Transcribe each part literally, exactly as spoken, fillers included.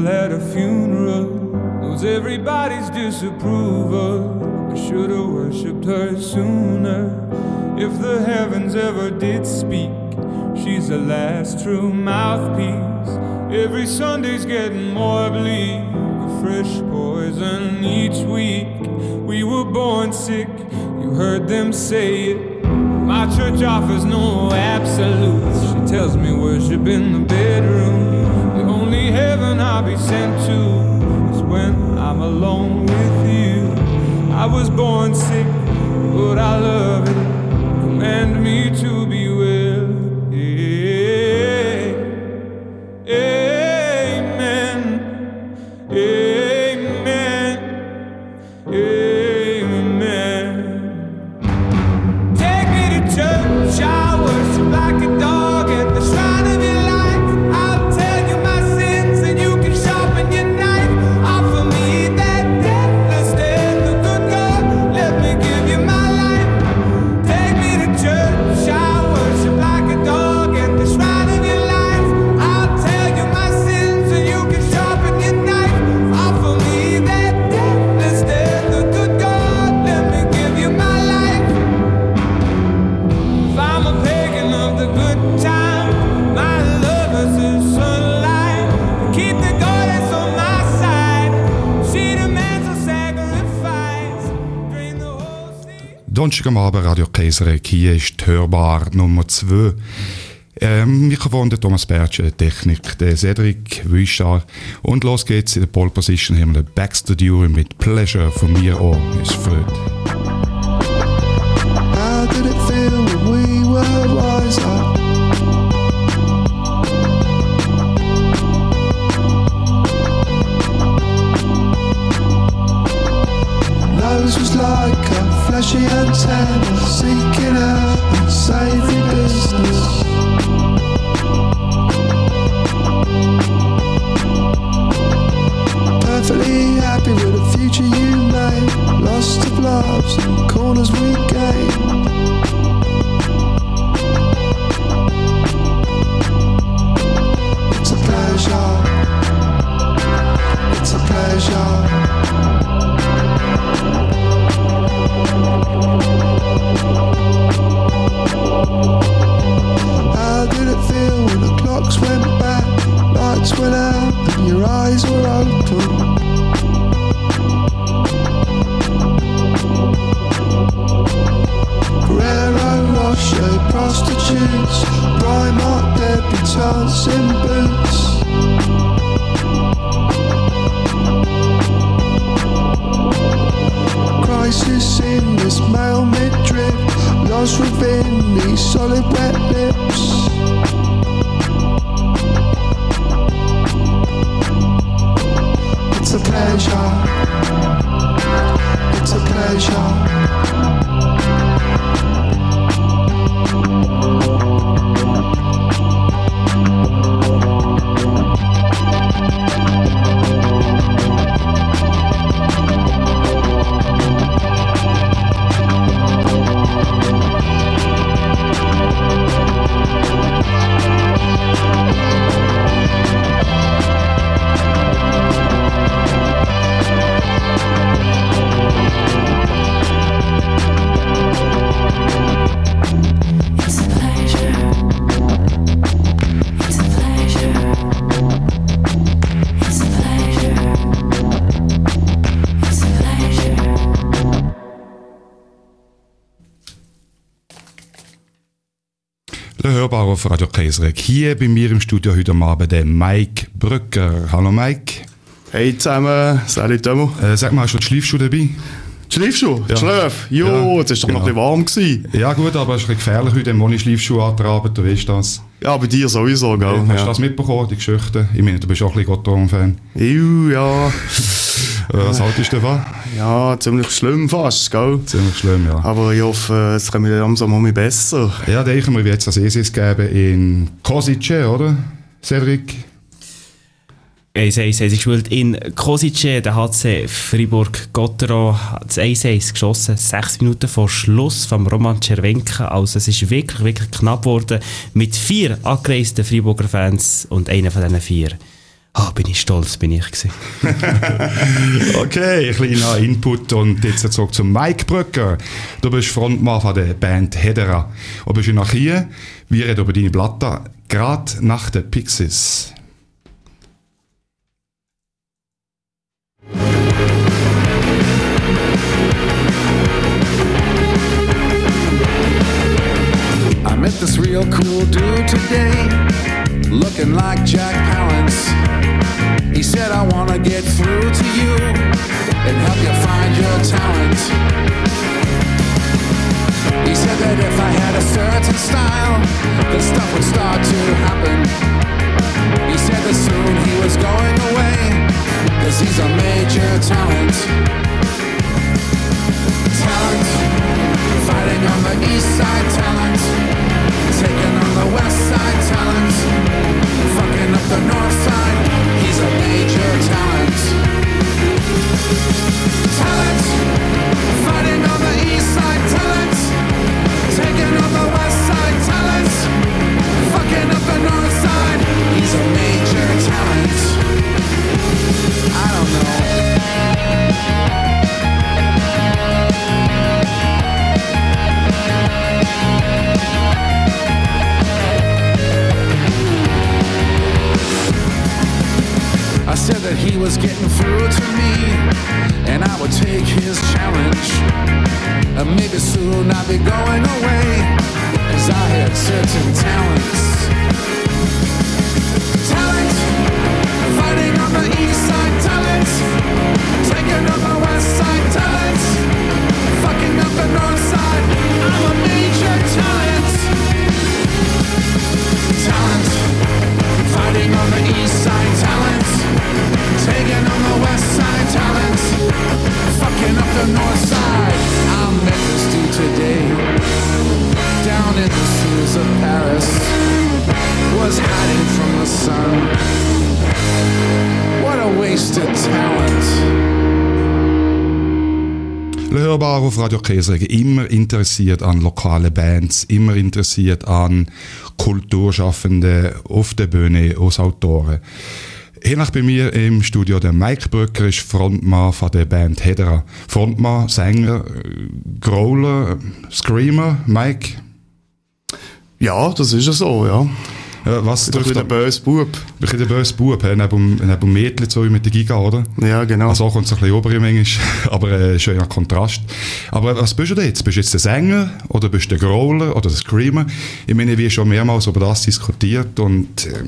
angel at a funeral, knows everybody's disapproval. I should've worshipped her sooner. If the heavens ever did speak, she's the last true mouthpiece. Every Sunday's getting more bleak, a fresh poison each week. We were born sick, you heard them say it. My church offers no absolutes. She tells me worship in the bedroom. The only heaven I'll be sent to is when I'm alone with you. I was born sick, but I love it. Command me to be well. Yeah. Amen. Amen. Amen. Take me to church, I worship like a dog at the shrine of your life. I'll tell you my sins and you can sharpen your knife. Offer me that deathless death, the good God, let me give you my life. Take me to church, I worship like a dog at the shrine of your life. I'll tell you my sins and you can sharpen your knife. Offer me that deathless death, the good God, let me give you my life. If I'm a pagan of the good time, my love is the sunlight. Keep the goddess on my side. She demands a sacrifice. Drain the whole sea. Donnerstag am Abend, Radio Kaiserek, hier ist Hörbar Nummer zwei. Ähm, Mikrofon der Thomas Bertsch, Technik der Cedric Wüstar. Und los geht's, in der Pole Position haben wir den Baxter Duo mit Pleasure von mir auch. Ist Freude. How did it feel when we were wiser? Nose was like a fleshy antenna, seeking out unsavory business. Perfectly happy with the future you made, lost of loves and corners we gained. It's a pleasure, it's a pleasure. How did it feel when the clocks went back, lights went out and your eyes were open? Ferrero Rocher prostitutes, Primark debutantes in boots. Crisis in this male midriff, lost within these solid wet lips. It's a pleasure, it's a pleasure. Hörbar auf Radio Kaiserek. Hier bei mir im Studio heute Abend der Mike Brücker. Hallo Mike. Hey zusammen, salut Tomo. Äh, sag mal, hast du die Schleifschuhe dabei? Die Schleifschuhe? Ja. Schläf? Jo, Ja, jetzt ist doch genau. noch ein bisschen warm gewesen. Ja gut, aber es ist ein bisschen gefährlich heute, ohne Schleifschuhe an der Arbeit, du weißt das. Ja, bei dir sowieso, gell? Hast du Ja. das mitbekommen, die Geschichte? Ich meine, du bist auch ein bisschen Gottorn-Fan. Ju, ja. Äh, Was haltest du davon? Ja, ziemlich schlimm fast, gell? Ziemlich schlimm, ja. Aber ich hoffe, es kommt langsam um mich besser. Ja, denken wir, wie jetzt das E S S geben in Kosice, oder? Cedric? eins eins ist gespielt in Kosice, der H C Fribourg-Gotteron das eins eins geschossen, sechs Minuten vor Schluss vom Roman Czerwenka. Also es ist wirklich, wirklich knapp geworden mit vier angereisten Friburger Fans und einer von diesen vier Ah, bin ich stolz, bin ich gewesen. Okay, ein kleiner Input und jetzt zurück zum Mike Brücker. Du bist Frontmann von der Band Hedera. Du bist nach hier, wir reden über deine Platte, gerade nach den Pixies. I met this real cool dude today, looking like Jack Palance. He said, I wanna get through to you and help you find your talent. He said that if I had a certain style, the stuff would start to happen. He said that soon he was going away, cause he's a major talent. Talent, fighting on the east side, talent, taking on the west side, talent, fucking up the north side, he's a major talent. Talent, fighting on the east side, talent, taking on the west side, talent, fucking up the north side, he's a major talent. I don't know. I said that he was getting through to me, and I would take his challenge. And maybe soon I'd be going away, cause I had certain talents. Talent, fighting on the east side, talent, taking on the west side, talent, fucking up the north side, I'm a major talent. Talent, fighting on the east side, talent, taking on the west side, talent, fucking up the north side. I met this dude today, down in the sewers of Paris, was hiding from the sun. What a wasted talent. Hörbar auf Radio Käseregen, immer interessiert an lokalen Bands, immer interessiert an Kulturschaffenden auf der Bühne, als Autoren. Hier nach bei mir im Studio der Mike Brücker ist Frontmann von der Band Hedera. Frontmann, Sänger, Growler, Screamer, Mike? Ja, das ist ja so, ja. Ja, was Ein bisschen der böse Bub. Ein bisschen der böse Bub, he? neben dem, neben dem Mädchen so mit der Giga, oder? Ja, genau. Also kommt es ein bisschen ober manchmal, aber äh, schön ein Kontrast. Aber was bist du jetzt? Bist du jetzt der Sänger oder bist du der Growler oder der Screamer? Ich meine, wir haben schon mehrmals über das diskutiert und äh,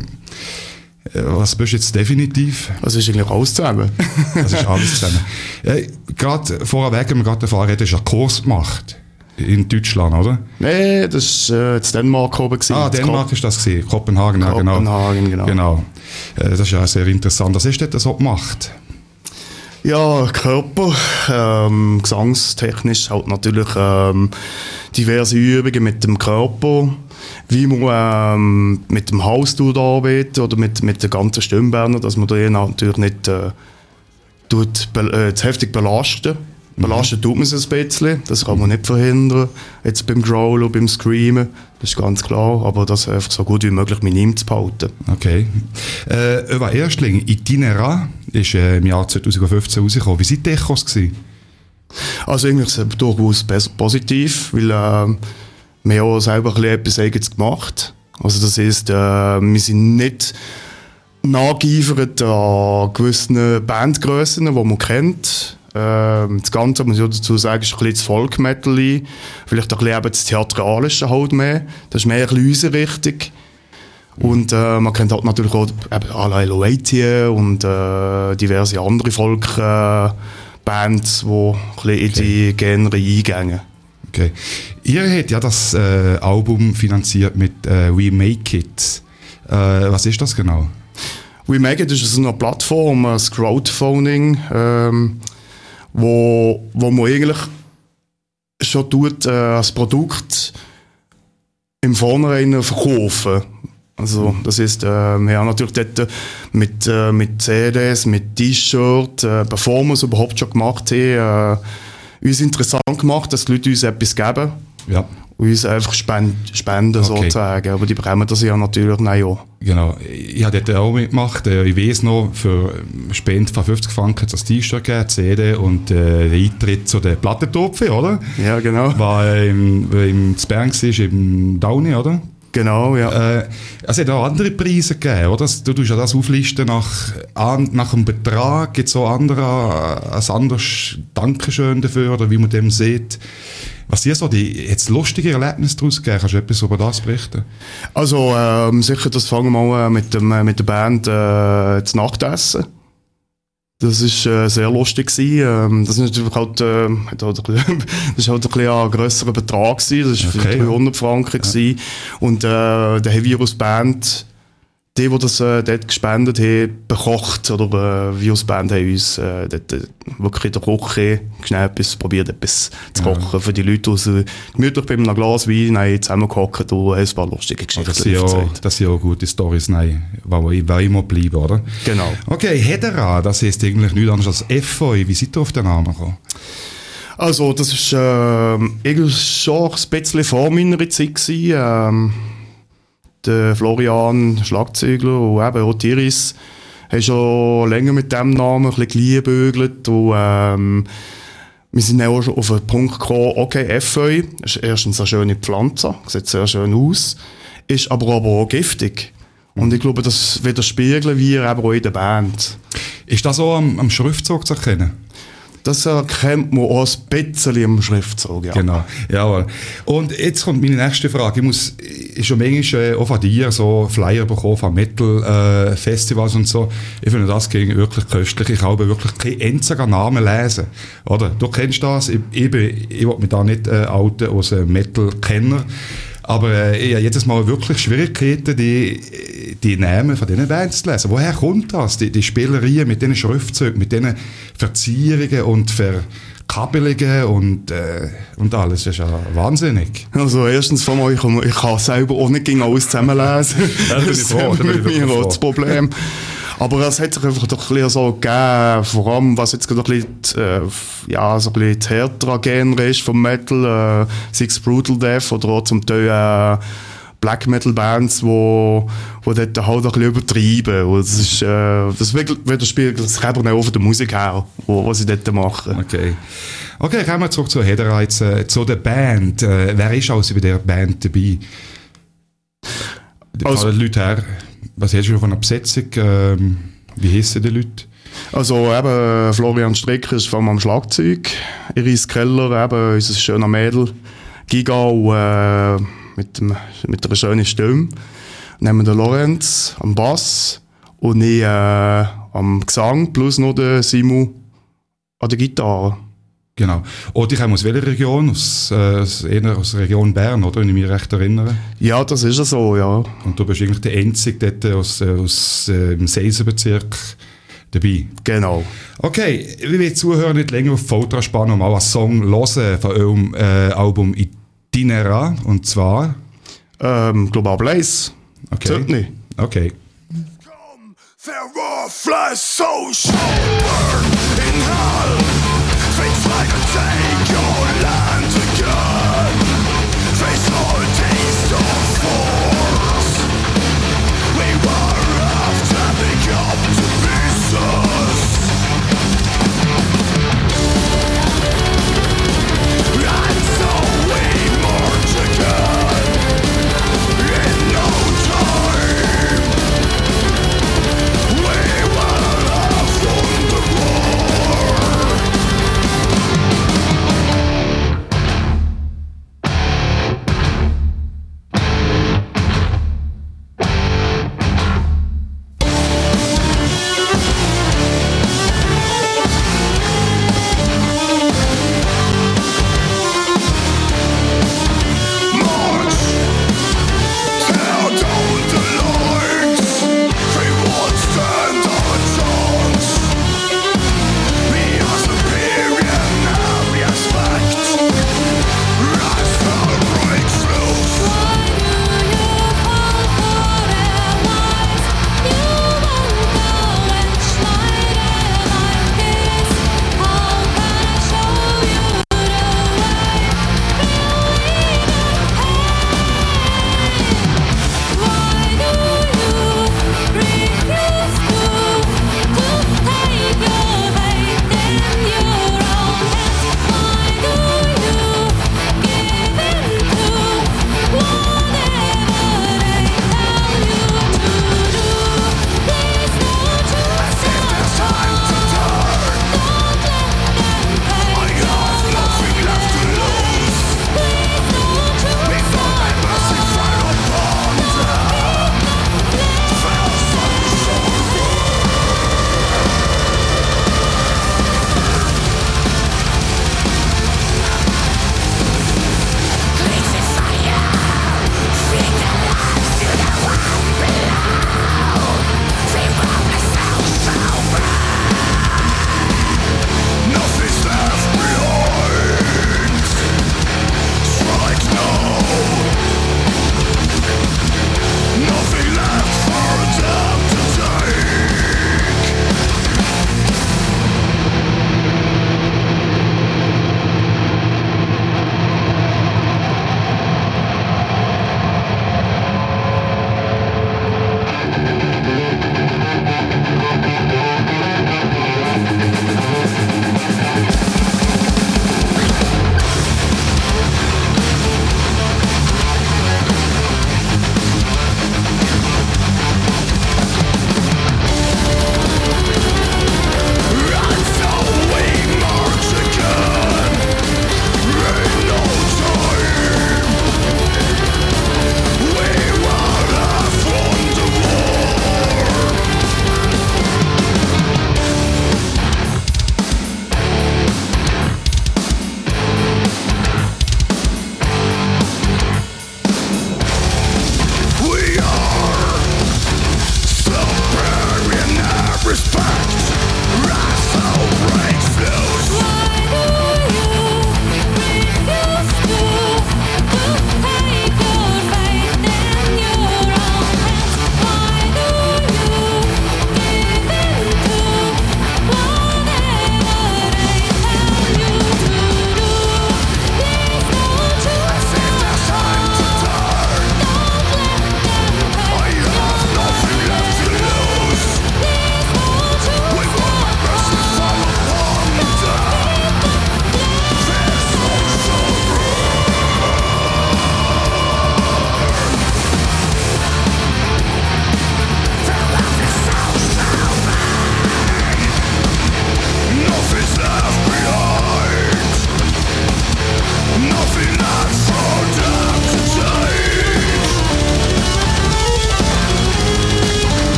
was bist du jetzt definitiv? Das ist eigentlich alles zusammen. Das ist alles zusammen. Äh, gerade vorweg, wenn wir gerade davon reden, hast du einen Kurs gemacht. In Deutschland, oder? Nein, das war äh, in Dänemark oben. Ah, Dänemark war das gewesen. Kopenhagen, ja, genau. Kopenhagen, genau. genau. Äh, das ist ja sehr interessant. Was hast du denn so gemacht? Ja, Körper, ähm, gesangstechnisch halt natürlich ähm, diverse Übungen mit dem Körper, wie man ähm, mit dem Hals arbeitet oder mit, mit den ganzen Stimmbändern, dass man den natürlich nicht äh, tut, äh, zu heftig belasten. Belasten tut man es ein bisschen, das kann man nicht verhindern, jetzt beim Growlen, beim Screamen, das ist ganz klar, aber das einfach so gut wie möglich mit ihm zu behalten. Okay. Äh, über Erstling, Itinera ist äh, im Jahr zwanzig fünfzehn rausgekommen. Wie seid ihr Echos gewesen? Also eigentlich durchaus positiv, weil äh, wir haben auch selber ein bisschen etwas Eigenes gemacht. Also das heisst, äh, wir sind nicht nachgeeifert an gewissen Bandgrössen, die man kennt. Ähm, das Ganze, muss ich dazu sagen, ist ein bisschen das Folk-Metal, vielleicht ein bisschen eben das Theatralische halt mehr. Das ist mehr ein bisschen unsere Richtung. Und äh, man kennt halt natürlich auch eben Alain Loeitier und äh, diverse andere Folk-Bands, äh, die ein bisschen in die Genre eingehen. Okay. Ihr habt ja das äh, Album finanziert mit äh, We Make It. Äh, was ist das genau? We Make It ist so eine Plattform, ein Crowdfunding, ähm, wo, wo man eigentlich schon tut, äh, das Produkt im Vornherein verkaufen. Also, das heisst, äh, wir haben natürlich dort mit, äh, mit C Ds, mit T-Shirts, äh, bevor wir es überhaupt schon gemacht haben, äh, uns interessant gemacht, dass die Leute uns etwas geben. Ja. uns einfach spenden, spenden Okay. sozusagen. Aber die bekommen das ja natürlich nein auch. Genau. Ich habe dort auch mitgemacht. Äh, Ich weiss noch, für Spende von fünfzig Franken das T-Shirt gegeben, C D und äh, der Eintritt zu den Plattentopfen, oder? Ja, genau. War äh, im, im Bern war, im Downey, oder? Genau, ja. Äh, es hat auch andere Preise gegeben, oder? Du tust ja das auflisten nach, an, nach dem Betrag, gibt es auch andere, ein anderes Dankeschön dafür, oder wie man dem sieht. Was dir so die jetzt lustige Erlebnisse daraus gegeben? Kannst du etwas über das berichten? Also ähm, sicher, das fangen wir mal äh, mit, dem, äh, mit der Band äh, zu Nachtessen. Das war äh, sehr lustig gewesen. Ähm, das ist natürlich halt, äh, hat halt ein bisschen, das ist halt ein, bisschen ein grösserer Betrag gewesen. Das war Okay, für dreihundert Franken gewesen. Und äh, der Heavy Virus Band, die, die das äh, dort gespendet haben, bekocht, oder äh, Virus Band haben uns äh, dort, äh, wirklich in der Küche schnell etwas probiert, etwas zu kochen für die Leute, die so gemütlich bei einem Glas Wein haben zusammengehockt und ein paar lustige Oh, das, Geschichten sind ja, erzählt. das sind ja gute Storys, nein, die immer bleiben, oder? Genau. Okay, Hedera, das heisst eigentlich nichts anderes als F O I. Wie seid ihr auf den Namen gekommen? Also, das ist äh, eigentlich schon ein bisschen vor meiner Zeit gewesen. Ähm, der Florian, Schlagzeugler, und eben auch Iris, haben schon länger mit dem Namen ein bisschen geliebäugelt. Und ähm, wir sind dann auch schon auf den Punkt gekommen, okay, Efeu ist erstens eine schöne Pflanze, sieht sehr schön aus, ist aber, aber auch giftig. Und ich glaube, das widerspiegeln wir eben auch in der Band. Ist das auch am, am Schriftzug zu erkennen? Das erkennt man auch ein bisschen im Schriftzug, ja. Genau, jawohl. Und jetzt kommt meine nächste Frage. Ich muss, ich schon manchmal äh, auch von dir so Flyer bekommen von Metal-Festivals äh, und so. Ich finde das gegen wirklich köstlich. Ich habe wirklich keinen einzigen Namen lesen. Oder? Du kennst das. Ich, ich, bin, ich will mich da nicht äh, outen als äh, Metal-Kenner. Aber äh, ich habe jedes Mal wirklich Schwierigkeiten, die, die Namen von diesen Bands zu lesen. Woher kommt das? Die, die Spielereien mit diesen Schriftzeugen, mit diesen Verzierungen und Verkabelungen und, äh, und alles. Das ist ja wahnsinnig. Also erstens von euch, ich, ich kann selber auch nicht gegen alles zusammenlesen. Ja, da bin ich das froh, da bin ich ist wirklich mir auch froh. das Problem. Aber es hat sich einfach doch ein bisschen so gegeben, vor allem was jetzt gerade ein bisschen, äh, ja, so ein bisschen das härtere Genre ist vom Metal, äh, Six Brutal Death oder auch zum Teil äh, Black Metal Bands, wo, wo dort halt ein bisschen übertreiben. Und das ist, äh, das widerspiegelt sich eben auch von der Musik her, wo, was sie dort machen. Okay. Okay, kommen wir zurück zu Hedera, jetzt, äh, zu der Band. Äh, wer ist also bei der Band dabei? Also- Also, die Leute her, was hast du schon von einer Besetzung? Ähm, wie heissen die Leute? Also eben, Florian Stricker ist vor allem am Schlagzeug, Iris Keller, eben unser schöner Mädel, Giga und, äh, mit, dem, mit einer schönen Stimme. Dann haben wir den Lorenz am Bass und ich äh, am Gesang, plus noch den Simu an der Gitarre. Genau. Und ich komme aus welcher Region? Aus, äh, aus, eher aus der Region Bern, oder? Wenn ich mich recht erinnere. Ja, das ist ja so, ja. Und du bist eigentlich der Einzige dort aus, äh, aus äh, dem Seisenbezirk dabei. Genau. Okay, ich will Zuhörer nicht länger auf Folter spannen und mal einen Song hören von eurem äh, Album Itinera. Und zwar... Ähm, Global Blaze. Okay. Zötni. Okay. Feral flesh so sure in hell. Things like a take your land again. Face all taste of force. We were after the up to pieces. And so we march again. In no time. We will have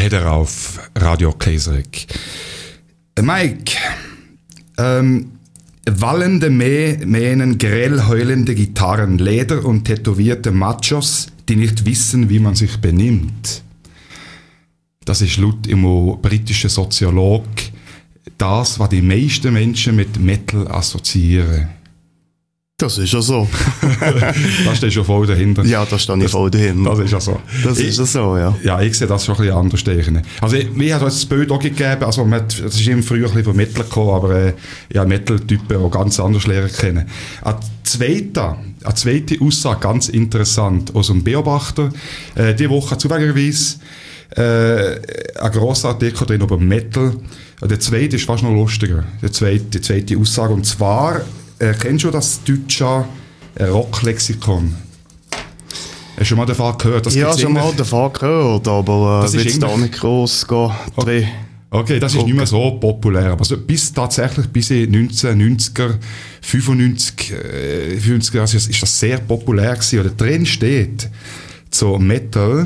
Verheder auf Radio Kaiserek. Mike, ähm, wallende Mä- Mähnen, grell heulende Gitarren, Leder und tätowierte Machos, die nicht wissen, wie man sich benimmt. Das ist laut einem britischen Soziolog das, was die meisten Menschen mit Metal assoziieren. Das ist ja so. Da steht schon voll dahinter. Ja, da stehe ich voll dahinter. Das ist ja so. Das ich, ist ja so, ja. Ja, ich sehe das schon ein bisschen anders. Denken. Also, ich, mir hat das Bild auch gegeben, also, man, das ist immer früher ein bisschen von Metal gekommen, aber äh, ja, Metal-Typen auch ganz anders lernen kennen. Eine zweite, eine zweite Aussage, ganz interessant, aus dem Beobachter, äh, diese Woche zufälligerweise, äh, ein grosser Artikel drin über Metal. Der zweite ist fast noch lustiger, die zweite, die zweite Aussage, und zwar, äh, kennst du das deutsche äh, Rocklexikon? Hast du schon mal davon gehört? Das Ja, schon mal davon gehört, aber äh, Das ist will jetzt auch nicht gross gehen. Okay. Okay, das ist nicht mehr so populär. Aber so bis tatsächlich bis in neunzehnhundertneunziger, fünfundneunzig, äh, fünfzig also ist das sehr populär gewesen. Oder drin steht so Metal,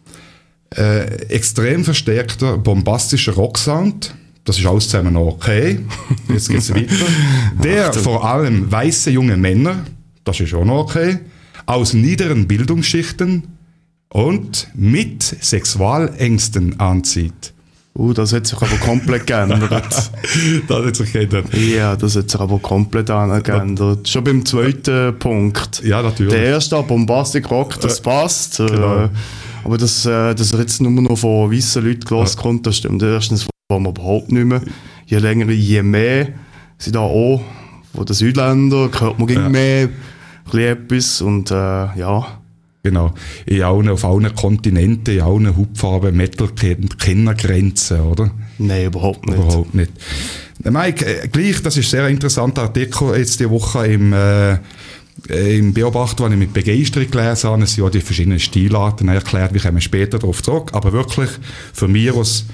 äh, extrem verstärkter, bombastischer Rocksound. Das ist alles zusammen noch okay. Jetzt geht's weiter. Der vor allem weiße junge Männer, das ist auch noch okay, aus niederen Bildungsschichten und mit Sexualängsten anzieht. Uh, das hat sich aber komplett geändert. Das hat sich geändert. Ja, das hat sich aber komplett geändert. Schon beim zweiten Punkt. Ja, natürlich. Der erste, Bombastic Rock, das passt. genau. Äh, aber dass, äh, dass er jetzt nur noch von weißen Leuten gelassen kommt, das stimmt erstens wollen wir überhaupt nicht mehr. Je länger, je mehr sind da auch von den Südländern, hört man gegen Ja. mehr ein etwas und äh, ja. Genau. In allen, auf allen Kontinenten, in allen Hautfarben, Metal kennt keine Grenzen, oder? Nein, überhaupt nicht. Überhaupt nicht. Mike, äh, gleich, das ist ein sehr interessanter Artikel jetzt die Woche im, äh, im Beobachter, den ich mit Begeisterung gelesen habe. Es sind ja die verschiedenen Stilarten erklärt, wir kommen später darauf zurück. Aber wirklich, für mich aus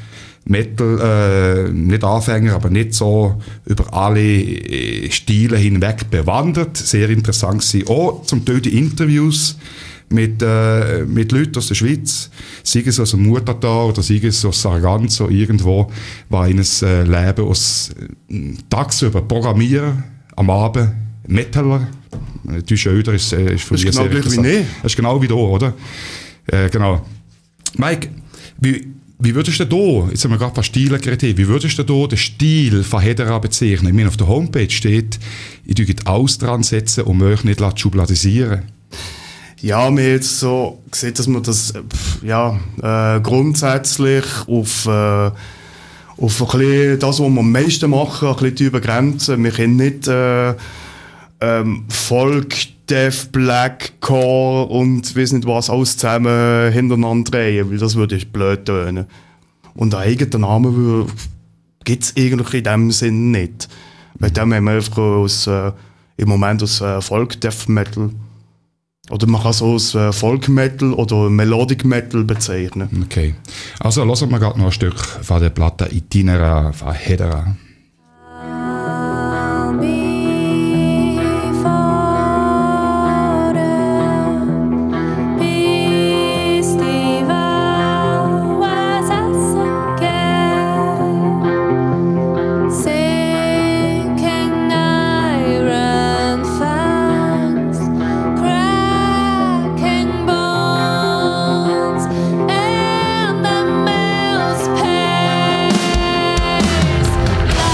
Metal, äh, nicht Anfänger, aber nicht so über alle äh, Stile hinweg bewandert. Sehr interessant gewesen. Auch zum Teil die Interviews mit, äh, mit Leuten aus der Schweiz, sei es aus dem Muttertal oder sei es aus Sargans oder irgendwo, war ihnen äh, Leben aus äh, tagsüber Programmierer, am Abend Metaller. Die Schöder ist, äh, ist von Das mir ist genau sehr gleich wie interessant. ich. Das ist genau wie du, oder? Äh, genau. Mike, wie, wie würdest du da, jetzt haben wir gerade ein paar Stile geredet, wie würdest du da den Stil von Hedera bezeichnen? Ich meine, auf der Homepage steht, ich tue alles dran setzen, um euch nicht zu schubladisieren. Ja, wir haben jetzt so gesehen, dass wir das äh, ja, äh, grundsätzlich auf, äh, auf ein bisschen das, was wir am meisten machen, ein bisschen übergrenzen. Wir können nicht äh, ähm, Folk, Death, Blackcore und weiss nicht was alles zusammen hintereinander drehen, weil das würde blöd tönen. Und einen eigenen Namen gibt es eigentlich in dem Sinn nicht. Bei dem haben wir einfach aus, äh, im Moment aus äh, Folk, Death Metal. Oder man kann es als äh, Folk Metal oder Melodic Metal bezeichnen. Okay. Also hören wir gerade noch ein Stück von der Platte Itinera von Hedera. And the mail's pace.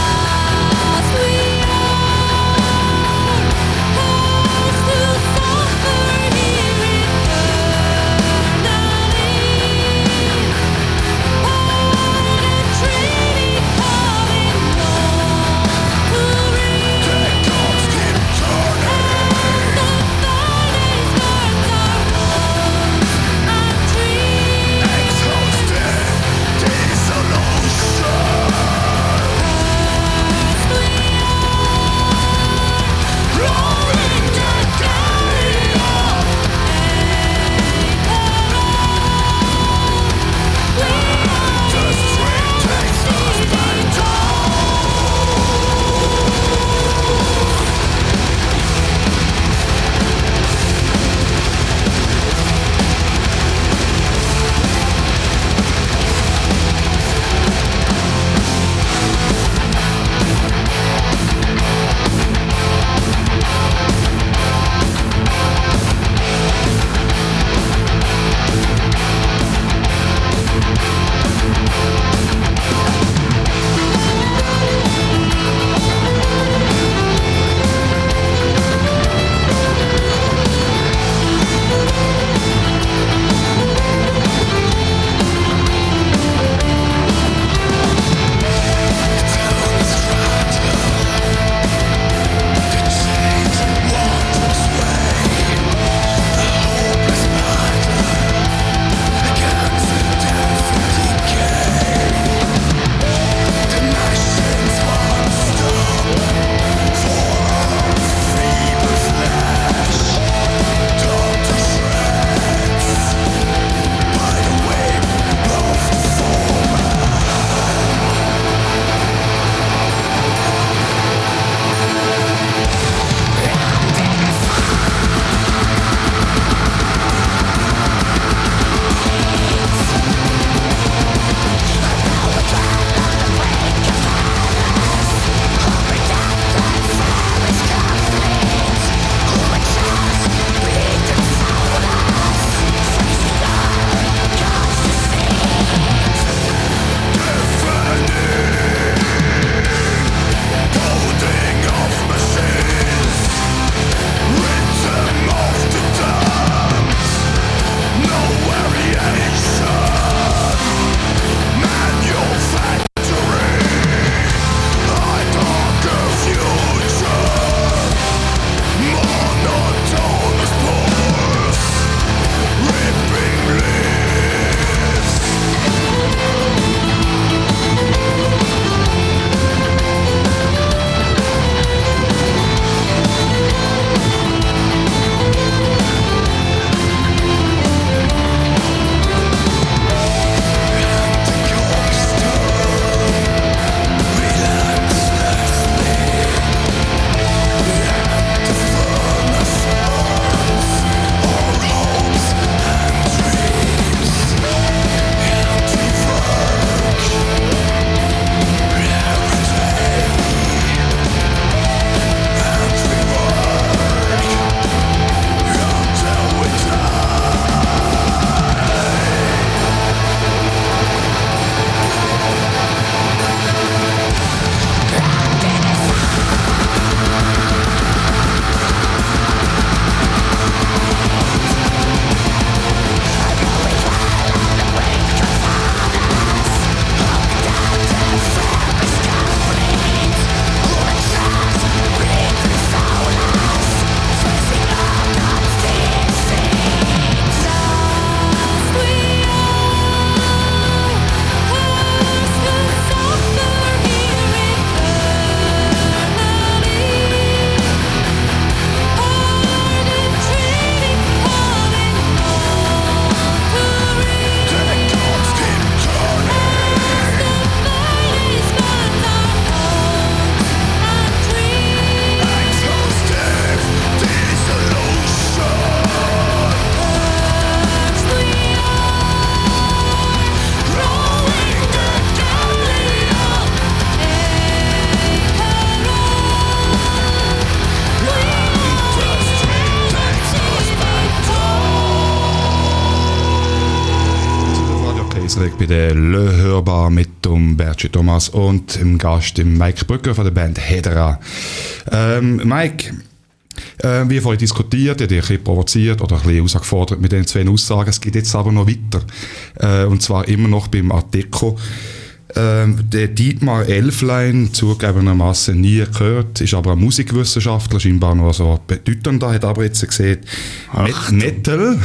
Keisreg bei der Le Hörbar mit dem Bertschi Thomas und dem Gast, dem Mike Brücker von der Band Hedera. Ähm, Mike, äh, wie vorhin diskutiert, ihr habt ein bisschen provoziert oder ein bisschen herausgefordert mit den zwei Aussagen. Es geht jetzt aber noch weiter. Äh, und zwar immer noch beim Artikel. Ähm, der Dietmar Elflein, zugegebenermaßen nie gehört, ist aber ein Musikwissenschaftler, scheinbar noch so bedeutender, hat aber jetzt gesehen, Met- Metal.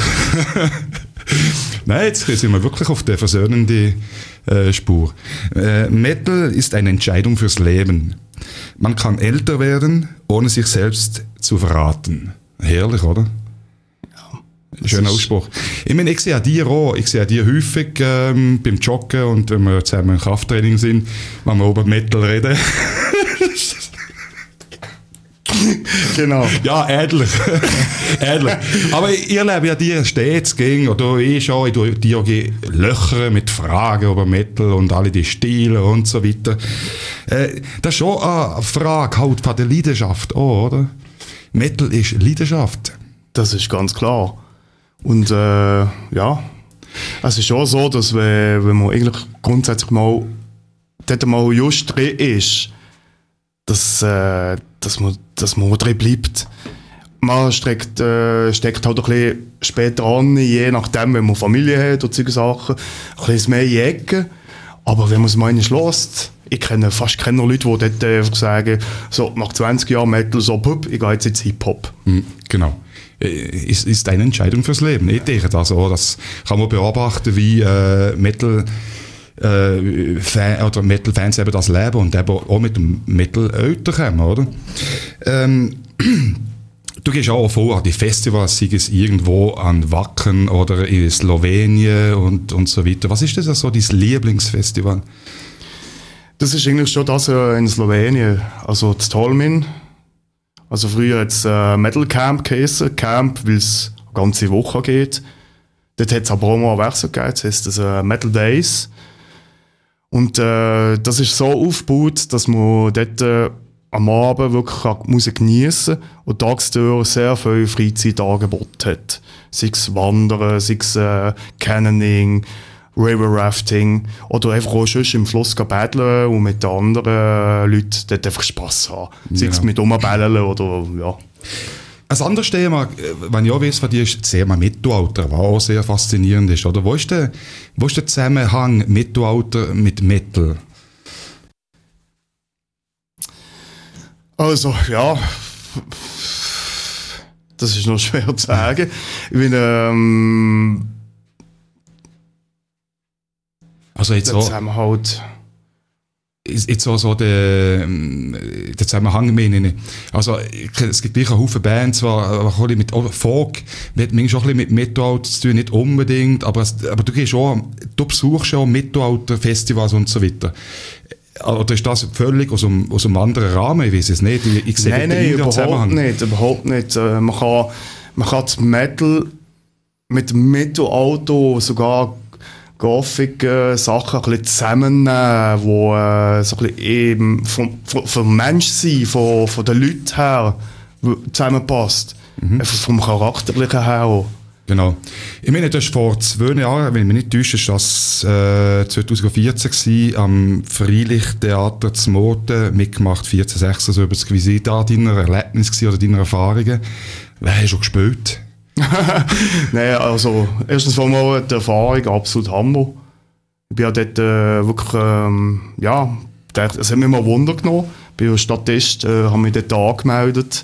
Nein, jetzt sind wir wirklich auf der versöhnenden äh, Spur. Äh, Metal ist eine Entscheidung fürs Leben. Man kann älter werden, ohne sich selbst zu verraten. Herrlich, oder? Schöner Ausspruch. Ich meine, ich sehe auch dir auch. Ich sehe auch dir häufig ähm, beim Joggen und wenn wir zusammen im Krafttraining sind, wenn wir über Metal reden. Genau. Ja, ähnlich. ähnlich. Aber ich erlebe ja dir stets gegen, oder ich schon, ich tue dir Löcher mit Fragen über Metal und alle die Stile und so weiter. Äh, das ist schon eine Frage halt von der Leidenschaft auch, oder? Metal ist Leidenschaft. Das ist ganz klar. Und äh, ja, es ist schon so, dass wenn, wenn man eigentlich grundsätzlich mal dort mal just drin ist, dass, äh, dass, man, dass man drin bleibt. Man steckt, äh, steckt halt ein bisschen später an, je nachdem, wenn man Familie hat oder solche Sachen, ein bisschen mehr in die Ecke. Aber wenn man es mal nicht lässt, ich kenne fast keine Leute, die dort einfach sagen, so nach zwanzig Jahren Metal, so, pup, ich gehe jetzt ins Hip-Hop. Mhm, genau. Ist, ist eine Entscheidung fürs Leben. Ich denke das auch. Das kann man beobachten, wie äh, Metal äh, Fan, oder Metal-Fans eben das leben und eben auch mit dem Metal älter kommen, oder? Ähm, du gehst auch vor an die Festivals, sei es irgendwo an Wacken oder in Slowenien und, und so weiter. Was ist das so dein Lieblingsfestival? Das ist eigentlich schon das äh, in Slowenien, also das Tolmin. Also früher hat es äh, Metal Camp geheißen, Camp, weil es eine ganze Woche geht. Dort hat es aber auch mal einen Wechsel gegeben, das heisst das, äh, Metal Days. Und äh, das ist so aufgebaut, dass man dort äh, am Abend wirklich die Musik geniessen kann und tagsüber sehr viele Freizeitangebote hat. Sei es Wandern, sei es äh, Canyoning, River Rafting oder einfach auch schon im Fluss paddeln und mit den anderen Leuten dort einfach Spass haben. Sei es Genau. mit rumbellen oder ja. Ein anderes Thema, wenn ich auch weiss von dir, ist das Thema Mittelalter, was auch sehr faszinierend ist. Oder? Wo ist der, wo ist der Zusammenhang Mittelalter mit Metal? Also, ja, das ist noch schwer zu sagen. Ich bin, ähm, Also jetzt der so, Zusammenhalt. jetzt so, so der, der Zusammenhang meine ich. Also es gibt gleich einen Haufen Bands, die ein bisschen mit oh, Folk, mit, manchmal auch ein bisschen mit Mittelalter zu tun, nicht unbedingt, aber, aber du gehst auch, du besuchst ja Mittelalter-Festivals und so weiter. Oder ist das völlig aus einem, aus einem anderen Rahmen? Ich weiß es nicht. Ich, ich sehe Nein, den nein, irgendeinen überhaupt nicht, überhaupt nicht. Äh, man kann, man kann das Metal mit dem Mittelalter sogar gothic Sachen ein bisschen zusammennehmen, wo äh, so ein bisschen eben vom, vom, vom Menschsein, von, von den Leuten her zusammenpasst. Mhm. Einfach vom Charakterlichen her auch. Genau. Ich meine, das war vor zwei Jahren, wenn ich mich nicht täusche, ist das äh, zwanzig vierzehn gewesen, am Freilichttheater zu Moten, mitgemacht, vierzehn sechzehn, so über das Wie da deine Erlebnisse oder deine Erfahrungen? Wer hast du gespielt? Nein, also erstens mal die Erfahrung absolut Hammer. Ich bin ja dort äh, wirklich, ähm, ja, es hat mich mal Wunder genommen. Ich bin ja Statist, äh, habe mich dort angemeldet.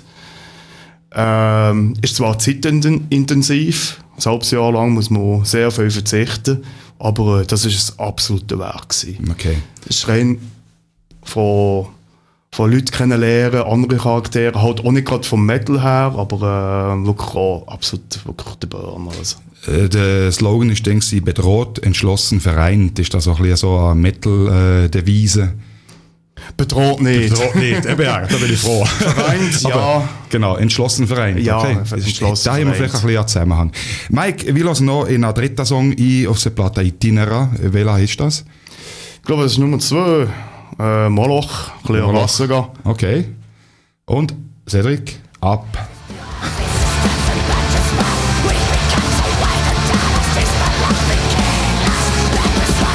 Ähm, ist zwar zeitintensiv, ein halbes Jahr lang muss man sehr viel verzichten, aber äh, das war ein absoluter Werk gewesen. Okay. Das ist rein von, von Leuten kennenlernen, andere Charaktere, halt auch nicht gerade vom Metal her, aber äh, wirklich auch absolut wirklich der Burner. Also. Äh, der Slogan ist, denke ich, bedroht, entschlossen, vereint. Ist das auch ein bisschen so eine Metal-Devise? Bedroht nicht. Bedroht nicht, eben, ja, da bin ich froh. Vereint, ja. Aber, genau, entschlossen vereint. Ja, okay. entschlossen Da haben wir vielleicht ein bisschen einen Zusammenhang. Mike, wir lassen noch in einen dritten Song ein auf der Platte Itinera. Welcher ist das? Ich glaube, das ist Nummer zwei. Äh, Moloch, ein bisschen Moloch. Wasser gehen. Okay. Und Cedric, ab. We've become so wild and jealous, this my love became us. Let us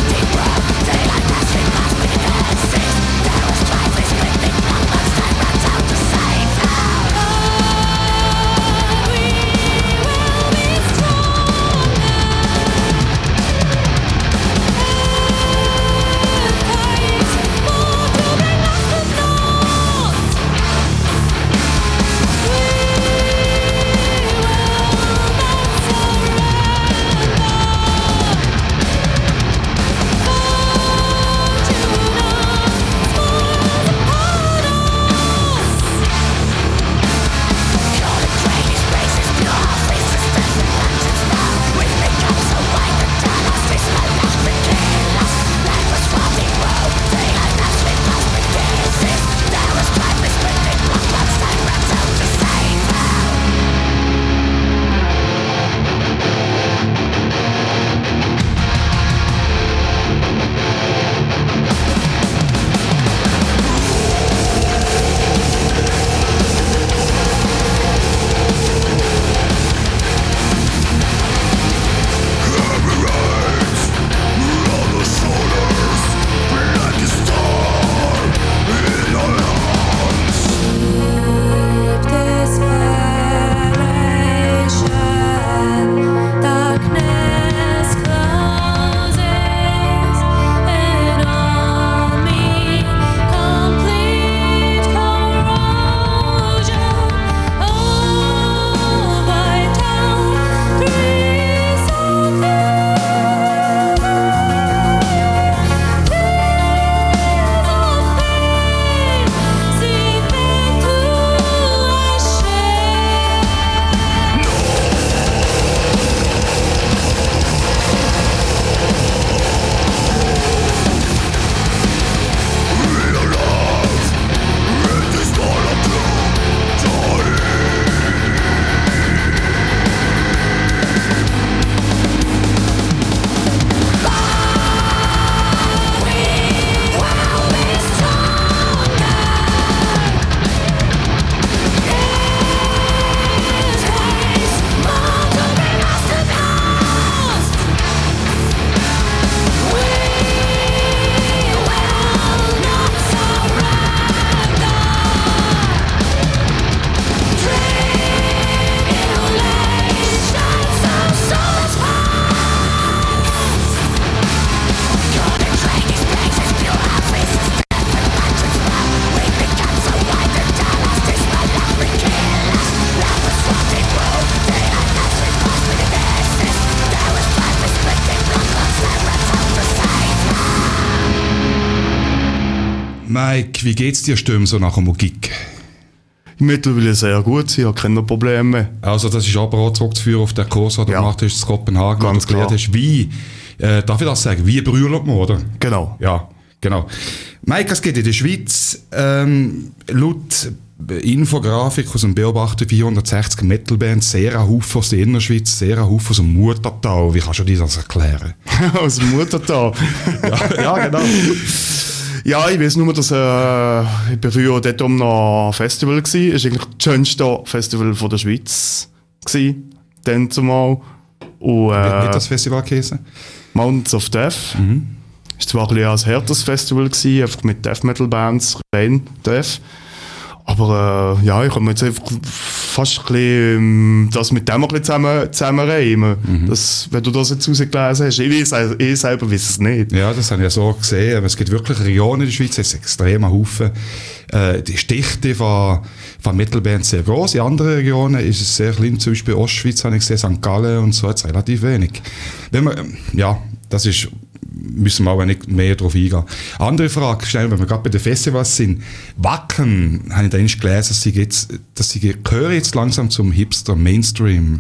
Mike, wie geht's dir Stimme so nach dem Gig? Mittlerweile sehr gut, ich habe keine Probleme mehr. Also das ist aber auch zurückzuführen auf den Kurs, den du Ja. gemacht hast in Kopenhagen, wo du Ganz gelernt klar. hast, wie, äh, darf ich das sagen, wie brüllt man, oder? Genau. Ja, genau. Mike, es geht in der Schweiz, ähm, laut Infografik aus dem Beobachter vierhundertsechzig Metalbands, sehr ein Haufen aus der Innerschweiz, sehr ein Haufen aus dem Murtertal. Wie kannst du dir das erklären? Aus dem Muttertal. ja, ja, genau. Ja, ich weiß nur, dass äh, ich bin früher dort um ein Festival war. Es war eigentlich das schönste Festival von der Schweiz. Gewesen, dann zumal. Und, Wie äh, hat das Festival geheißen? Mountains of Death. Mhm. Es war zwar ein bisschen ein härteres Festival, gewesen, einfach mit Death Metal Bands, rein Death. Aber äh, ja, ich kann mir jetzt einfach fast ein bisschen, ähm, das mit dem ein bisschen zusammen, zusammenreimen. Mhm. Das, wenn du das jetzt rausgelesen hast, ich, weiss, ich selber weiß es nicht. Ja, das habe ich ja so gesehen. Aber es gibt wirklich Regionen in der Schweiz, es ist extrem Haufen. Äh, die Dichte von, von Metalbands sehr groß. In anderen Regionen ist es sehr klein. Zum Beispiel Ostschweiz habe ich gesehen, Sankt Gallen und so, jetzt relativ wenig. Wenn man, ja, das ist, müssen wir aber nicht mehr darauf eingehen. Andere Frage, schnell, wenn wir gerade bei den Festivals sind. Wacken, habe ich da nicht gelesen, dass sie jetzt, dass sie gehören jetzt langsam zum Hipster Mainstream.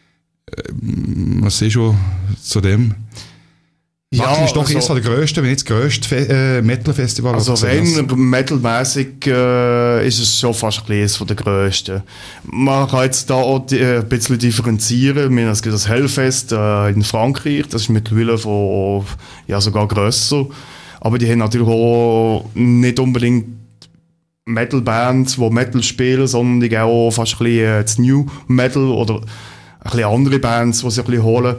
Ähm, was ist schon zu dem? Wacken ist doch also, erst der grösste, wenn nicht das grösste Fe- äh, Metal-Festival. Also oder rein so. metalmäßig äh, ist es schon fast ein bisschen eines von der grössten. Man kann jetzt da auch die, äh, ein bisschen differenzieren. Wir haben es gibt das Hellfest äh, in Frankreich, das ist mittlerweile von, ja, sogar grösser. Aber die haben natürlich auch nicht unbedingt Metal-Bands, die Metal spielen, sondern die gehen auch fast ein bisschen äh, das New Metal oder ein bisschen andere Bands, die sie ein bisschen holen.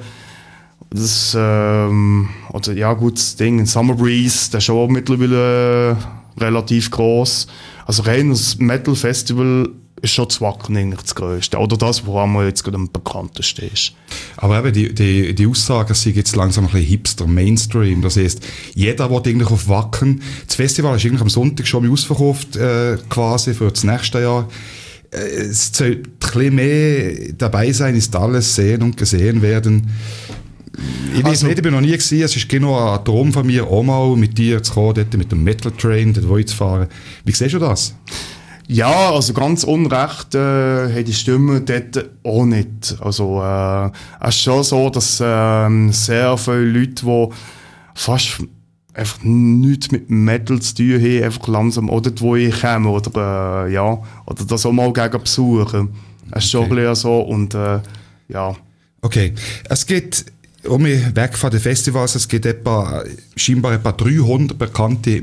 Das, ähm, oder ja gut, das Ding, Summer Breeze, der ist schon mittlerweile äh, relativ gross. Also rein das Metal Festival ist schon das Wacken eigentlich das Größte. Oder das, wo man jetzt gerade am bekanntesten ist. Aber eben die, die, die Aussage, sie jetzt langsam ein bisschen Hipster, Mainstream. Das heisst, jeder will eigentlich auf Wacken. Das Festival ist eigentlich am Sonntag schon mal ausverkauft, äh, quasi für das nächste Jahr. Äh, es sollte ein bisschen mehr dabei sein, ist alles sehen und gesehen werden. Ich weiß Also- nicht, ich bin noch nie gewesen, es ist genau ein Traum von mir, auch mal mit dir zu kommen, dort mit dem Metal Train, dort wo ich zu fahren. Wie siehst du das? Ja, also ganz unrecht äh, hat die Stimme dort auch nicht. Also äh, es ist schon so, dass äh, sehr viele Leute, die fast einfach nichts mit Metal zu tun haben, einfach langsam oder dort, wo ich komme, oder äh, ja, oder das auch mal gegen besuchen. Es ist schon Okay. ein bisschen so und äh, ja. Okay, es gibt, um mich weg von den Festivals, es gibt etwa, scheinbar etwa dreihundert bekannte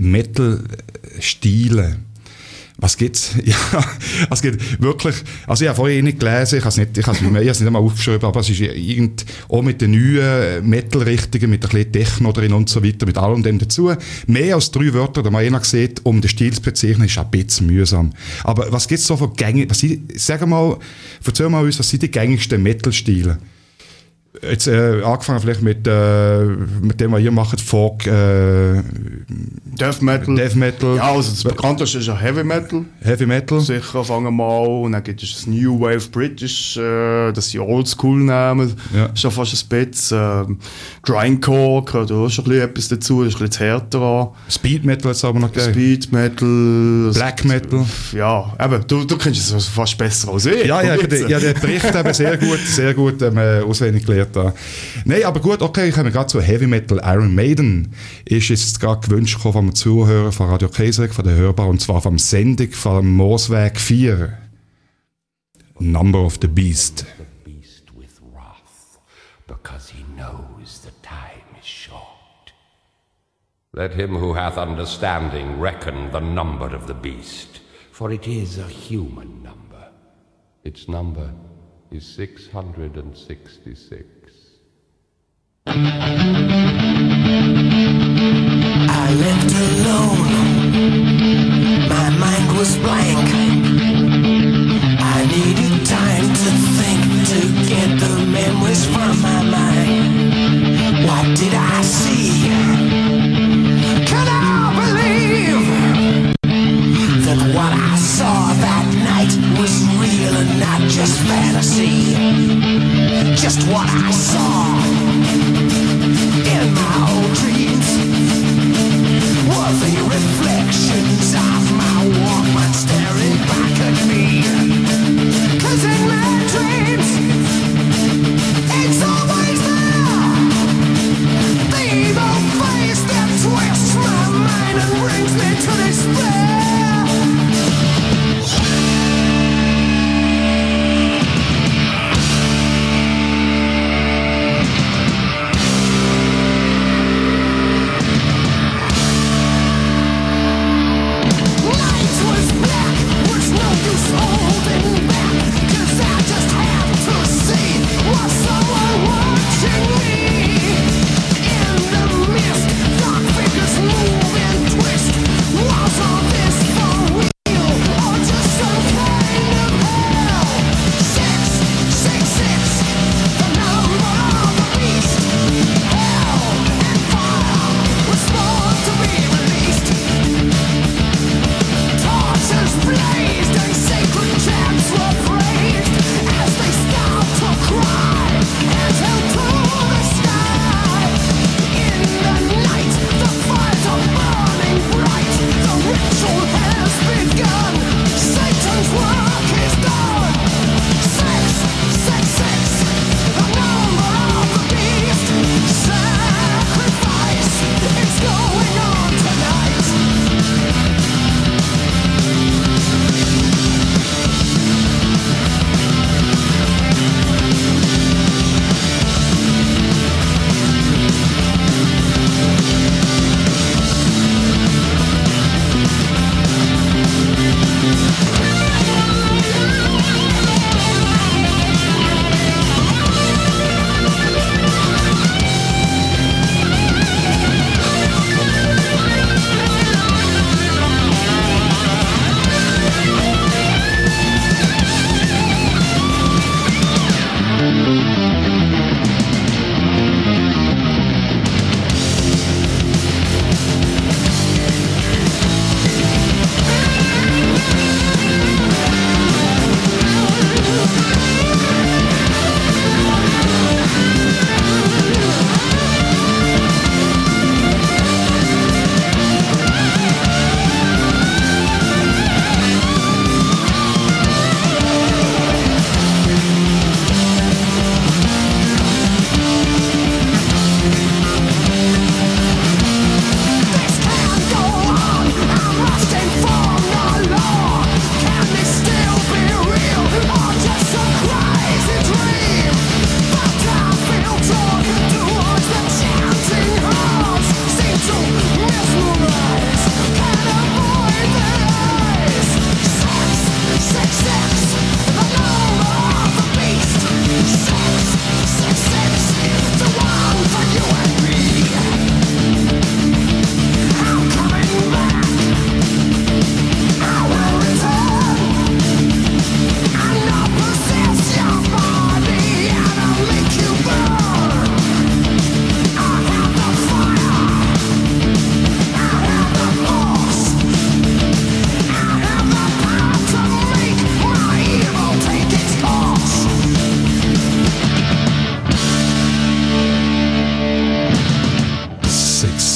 Metal-Stile. Was gibt's? Ja, es gibt wirklich, also ich habe vorher eh nicht gelesen, ich habe es nicht, ich habe es nicht, mehr- ich habe es nicht einmal aufgeschrieben, aber es ist irgend, auch mit den neuen Metal-Richtungen, mit ein bisschen Techno drin und so weiter, mit allem dem dazu. Mehr als drei Wörter, da man einer sieht, um den Stil zu bezeichnen, ist ein bisschen mühsam. Aber was gibt's so für Gänge, was sind, sag mal, erzähl mal uns, was sind die gängigsten Metal-Stile? Jetzt äh, angefangen vielleicht mit, äh, mit dem, was ihr macht, Folk, äh, Death Metal. Death Metal, Ja, also das bekannteste ist ja Heavy Metal. Heavy Metal. Sicher fangen wir mal und dann gibt es das New Wave British, äh, das sie Oldschool nehmen, Ja. schon fast ein bisschen. Ähm, Grindcore gehört auch schon ein bisschen etwas dazu, ist ein bisschen härter an. Speed Metal jetzt aber noch gegeben. Speed Metal, Black Metal. Ja, eben, du, du kennst es fast besser als ich. Ja, ja, Komm ich jetzt. habe ja, den Bericht eben sehr gut, sehr gut ähm, äh, auswendig gelernt. Da. Nein, aber gut, okay, ich komme gerade zu Heavy Metal. Iron Maiden ist jetzt gerade gewünscht gekommen vom Zuhörer von Radio Kaiserek, von der Hörbar, und zwar vom Sendung vom Moosweg vier. Number of the Beast. the beast with wrath, because he knows the time is short. Let him who hath understanding reckon the number of the beast, for it is a human number. Its number is six hundred sixty-six. I left alone. My mind was blank. I needed time to think, to get the memories from my mind. What did I see? Could I believe that what I saw that night was real and not just fantasy? Just what I saw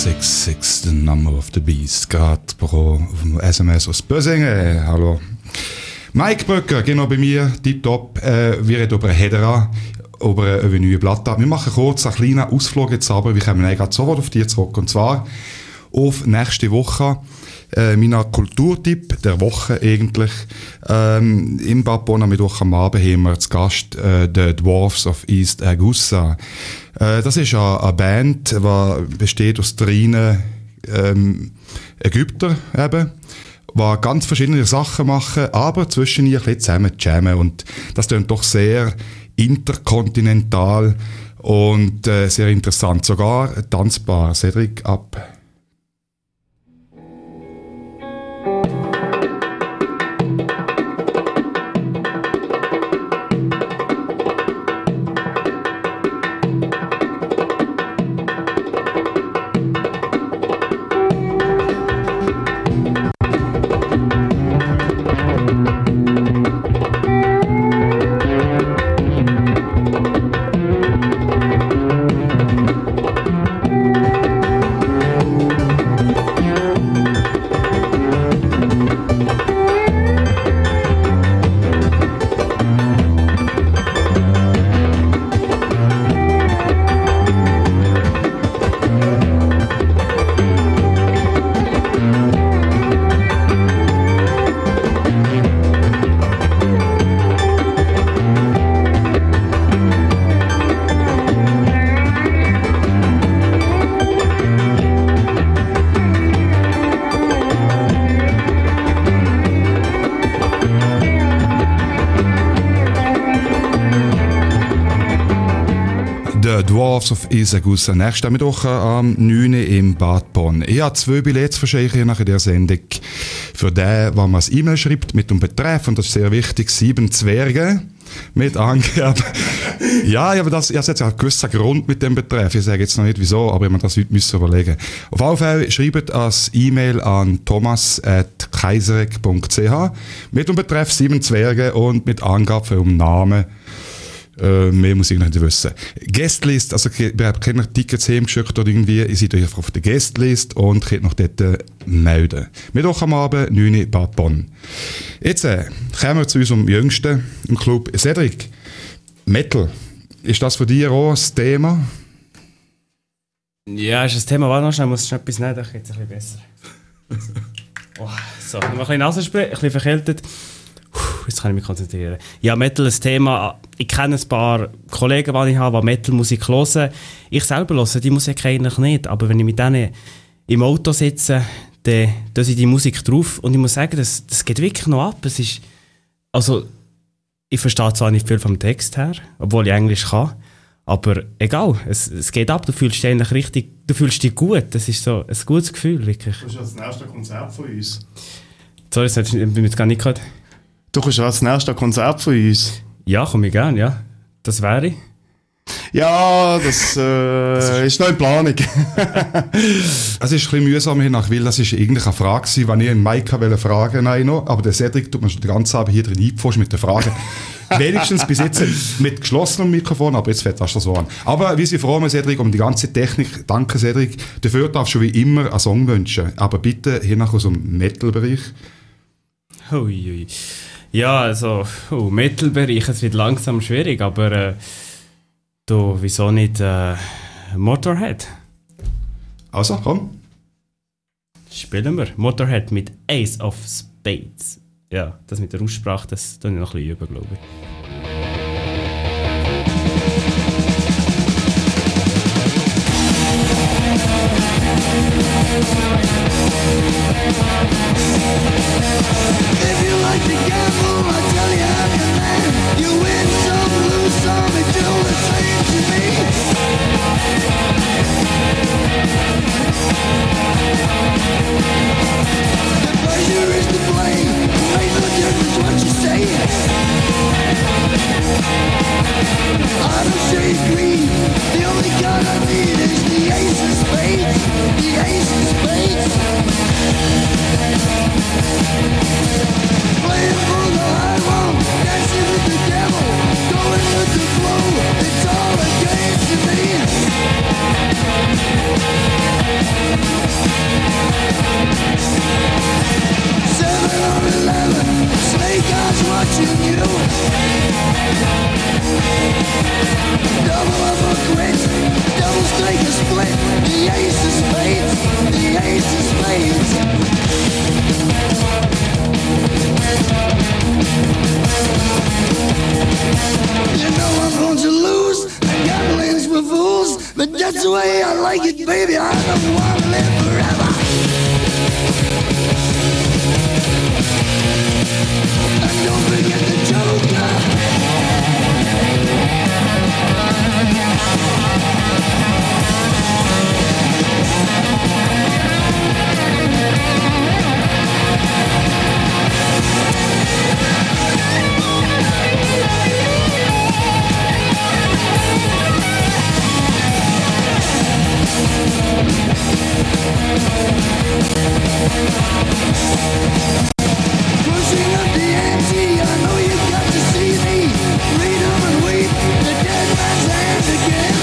six six, the number of the beast. Gerade pro auf dem S M S aus Bösingen. Hallo. Mike Brücker, genau bei mir, tipptopp. Äh, wir reden über Hedera, über eine neue Platte. Wir machen kurz einen kleinen Ausflug jetzt, aber wir kommen gerade sofort auf die zurück. Und zwar auf nächste Woche. Äh, mein Kulturtipp der Woche eigentlich. Ähm, Im Bad Bonn am Mittwoch am Abend haben wir zu Gast äh, The Dwarfs of East Agussa. Äh, das ist eine, eine Band, die besteht aus drei ähm, Ägypter eben, die ganz verschiedene Sachen machen, aber zwischen ihr ein bisschen zusammen jammen. Und das klingt doch sehr interkontinental und äh, sehr interessant. Sogar tanzbar. Cedric, ab. Dwarfs of East Agussa. Nächste Mittwoch am neun im Bad Bonn. Ich habe zwei Billets verschenkt nach der Sendung. Für den, der mir ein E-Mail schreibt mit dem Betreff, und das ist sehr wichtig, sieben Zwerge mit Angabe. Ja, aber das, ich habe jetzt einen gewissen Grund mit dem Betreff. Ich sage jetzt noch nicht wieso, aber ich muss das heute müssen überlegen. Auf jeden Fall schreibt als E-Mail an thomas at kaiserek punkt c h mit dem Betreff sieben Zwerge und mit Angabe für den Namen. Äh, mehr muss ich noch nicht wissen. Guestlist, also wir haben keine Tickets heimgeschickt oder irgendwie, ihr seid einfach auf der Guestlist und könnt noch dort äh, melden. Mittwoch am Abend, neun Uhr, Bad Bonn. Jetzt äh, kommen wir zu unserem Jüngsten im Club. Cedric, Metal, ist das für dich auch ein Thema? Ja, ist ein Thema, warte noch schnell, muss ich etwas nehmen, dann geht es ein bisschen besser. Oh, so, noch ein bisschen Nasenspray, ein bisschen verkältet. Jetzt kann ich mich konzentrieren. Ja, Metal ist ein Thema. Ich kenne ein paar Kollegen, die ich habe, die Metal-Musik hören. Ich selber höre die Musik eigentlich nicht, aber wenn ich mit denen im Auto sitze, dann höre ich die Musik drauf und ich muss sagen, das, das geht wirklich noch ab. Es ist, also, ich verstehe zwar nicht viel vom Text her, obwohl ich Englisch kann, aber egal, es, es geht ab, du fühlst dich eigentlich richtig, du fühlst dich gut, das ist so ein gutes Gefühl, wirklich. Das ist das nächste Konzert von uns. Sorry, das habe ich jetzt gar nicht gehört. Du kommst ja das nächste Konzert von uns. Ja, komme ich gerne, ja. Das wäre ich. Ja, das, äh, das ist, ist noch in Planung. Es ist ein bisschen mühsam hiernach, weil das ist eigentlich eine Frage gewesen, wenn ich einen Mike wollte fragen wollte, aber der Cedric tut mir schon den ganzen Abend hier drin eingeforscht mit der Frage. Wenigstens bis jetzt mit geschlossenem Mikrofon, aber jetzt fängt das so an. Aber wir sind froh, Cedric, um die ganze Technik. Danke, Cedric. Dafür darfst du wie immer einen Song wünschen. Aber bitte hiernach aus dem Metal-Bereich. Ui, ui. Ja, also, oh, Metal-Bereich, es wird langsam schwierig, aber äh, du, wieso nicht äh, Motorhead? Also, komm. Spielen wir. Motorhead mit Ace of Spades. Ja, das mit der Aussprache, das tue ich noch ein bisschen üben, glaube ich. If you like to gamble, I'll tell you how you land. You win some, lose some, and do the same to me. The pleasure is to blame. It makes no difference what you say. split. The ace of spades, the ace of spades. You know I'm going to lose, and gambling's for fools, but that's the way I like it, baby. I don't want to live forever. And don't forget the Joker. Pushing up the ante, I know you got to see me. Read 'em and weep, the dead man's hand again.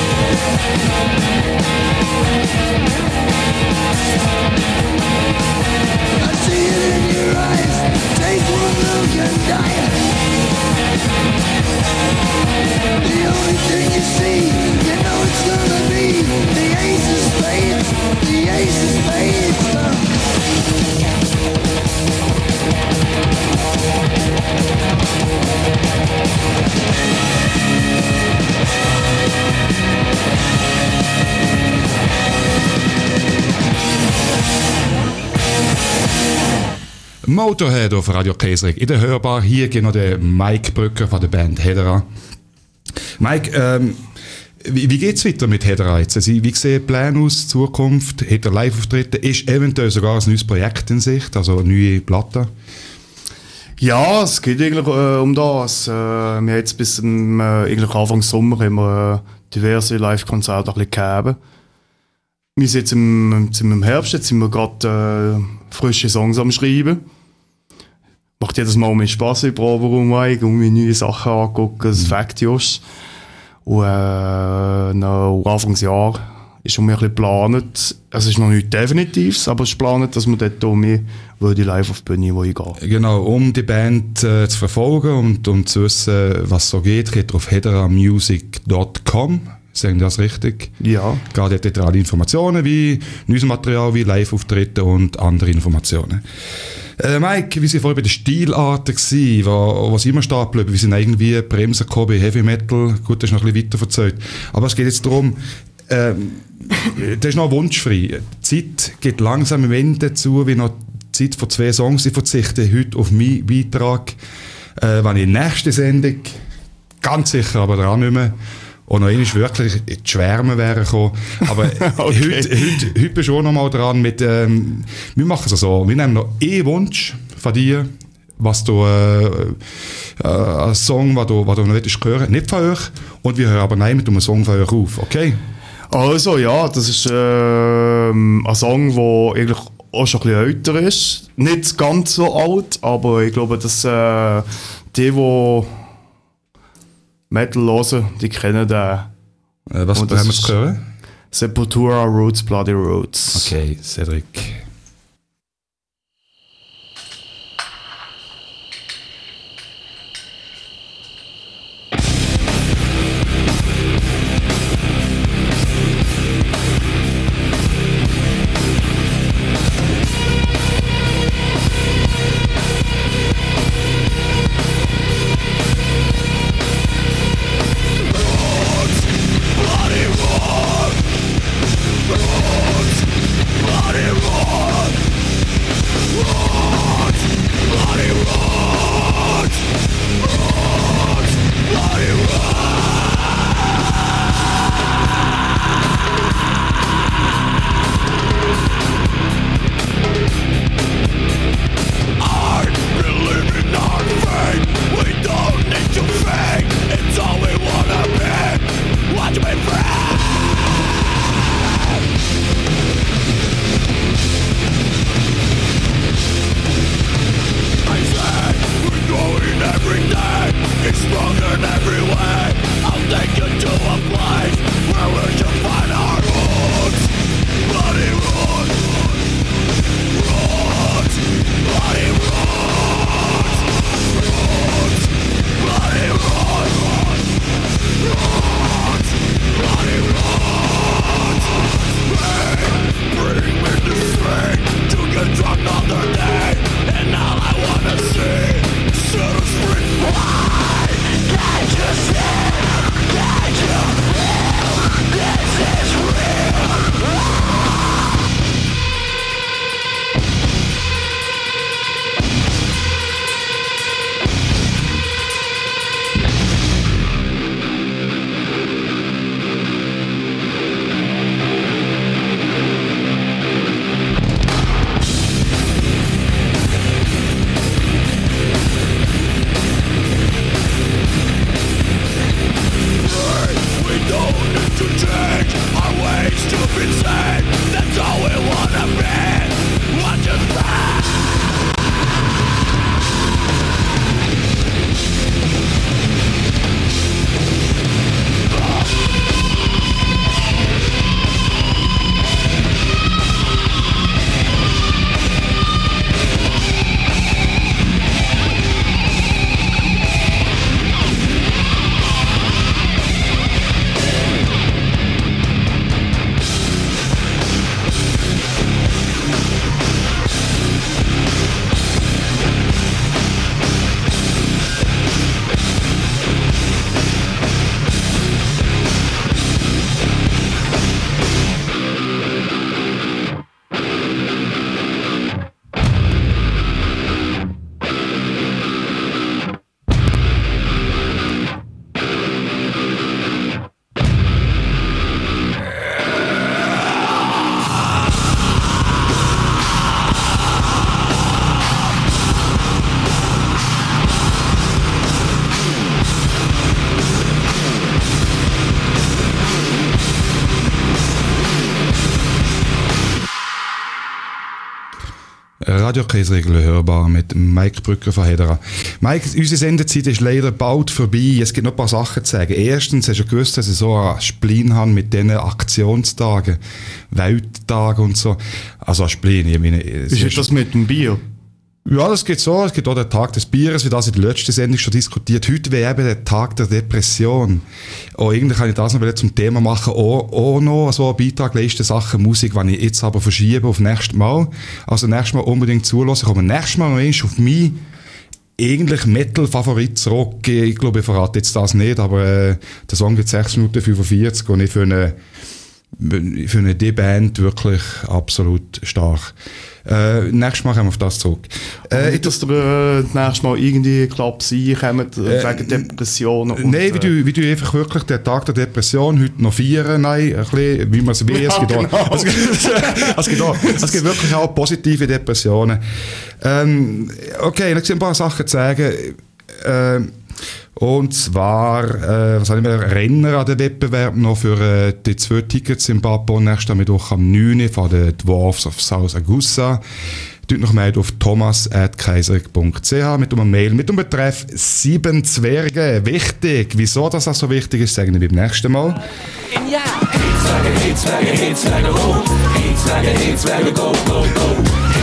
I see it in your eyes, take one look and die. The only thing you see, you know it's gonna be the ace of spades, the ace of spades. Motorhead auf Radio Kaiserig. In der Hörbar hier geht noch der Mike Brücker von der Band Hedera. Mike, ähm, wie, wie geht's weiter mit Hedera jetzt? Also, wie sehen die Pläne aus, Zukunft? Hat er Live-Auftritte? Ist eventuell sogar ein neues Projekt in Sicht, also eine neue Platte? Ja, es geht eigentlich äh, um das. Äh, wir haben jetzt bis zum, äh, eigentlich Anfang Sommer haben wir äh, diverse Live-Konzerte ein bisschen gegeben. Wir sind jetzt im, im Herbst, jetzt sind wir gerade äh, frische Songs am Schreiben. Macht jedes Mal mehr Spass im Proberaum, irgendwie neue Sachen angucken, das Fakt ist. Und äh, noch Anfangsjahr ist schon mehr ein bisschen geplant. Es ist noch nicht Definitives, aber es ist geplant, dass wir dort auch mehr würde live auf die Bühne gehen. Genau, um die Band äh, zu verfolgen und um zu wissen, was so geht, geht ihr auf hedera music dot com. Sagen das richtig? Ja. Geht dort alle Informationen wie neues Material, wie Live-Auftritte und andere Informationen. Äh, Mike, wie sind vorhin bei den Stilarten gewesen, wo, was immer stehen geblieben? Wie sind irgendwie Bremsen gekommen bei Heavy Metal? Gut, das ist noch ein bisschen weiter erzählt. Aber es geht jetzt darum, ähm, das ist noch wunschfrei. Die Zeit geht langsam im Ende zu, wie noch die Zeit von zwei Songs. Ich verzichte heute auf meinen Beitrag, äh, wenn ich in der nächsten Sendung ganz sicher aber dran nicht mehr und noch einmal wirklich in die Schwärme wäre gekommen. Aber okay. heute, heute, heute bist du auch noch mal dran mit, ähm, wir machen es so, wir nehmen noch einen Wunsch von dir, was du, äh, äh, ein Song, was du, was du noch willst hören, nicht von euch, und wir hören aber nein mit einem Song von euch auf, okay? Also ja, das ist äh, ein Song, der eigentlich auch schon ein bisschen älter ist. Nicht ganz so alt, aber ich glaube, dass äh, die, die Metal hören, die kennen den. Äh, was haben wir es gehört? Sepultura, Roots, Bloody Roots. Okay, Cedric. Bloody roar! Radio Käseregel hörbar mit Mike Brücker von Hedera. Mike, unsere Sendezeit ist leider bald vorbei. Es gibt noch ein paar Sachen zu sagen. Erstens, hast du gewusst, dass ich so einen Spleen habe mit diesen Aktionstagen, Welttagen und so. Also ein Spleen. Ich meine, es Wie ist das mit dem Bier? Ja, das geht so. Es gibt auch den Tag des Bieres, wie das in der letzten Sendung schon diskutiert. Heute wäre eben der Tag der Depression. Oh, irgendwie kann ich das noch zum Thema machen. Auch, auch noch so einen Beitrag leisten, Sachen Musik, die ich jetzt aber verschiebe auf nächstes Mal. Also nächstes Mal unbedingt zulassen. Ich komme nächstes Mal noch einmal auf mich eigentlich Metal-Favorit zurück. Ich glaube, ich verrate jetzt das nicht, aber äh, der Song geht sechs Minuten fünfundvierzig und ich für eine für eine D-Band wirklich absolut stark. Äh, nächstes Mal kommen wir auf das zurück. Äh, nicht, dass ihr äh, nächstes Mal irgendwie Klapp sein kommt, äh, wegen Depressionen. Und, nein, wie du, wie du einfach wirklich den Tag der Depression heute noch feiern, nein, ein bisschen, wie man es will. Es gibt auch, genau. es gibt, es gibt auch, es gibt wirklich auch positive Depressionen. Ähm, okay, dann sind ein paar Sachen zu sagen. Äh, Und zwar, äh, was habe ich mir, Renner an den Wettbewerb noch für äh, die zwei Tickets im Papo nächsten Mittwoch am neun von den Dwarfs of South Augusta. Dort noch mehr auf thomas at kaiserig punkt c h mit einem Mail, mit dem Betreff sieben Zwerge. Wichtig. Wieso das auch so wichtig ist, sagen wir beim nächsten Mal. Ja. Hey Zwerge, hey Zwerge, hey Zwerge, ho. Hey Zwerge, hey Zwerge, go, go, go.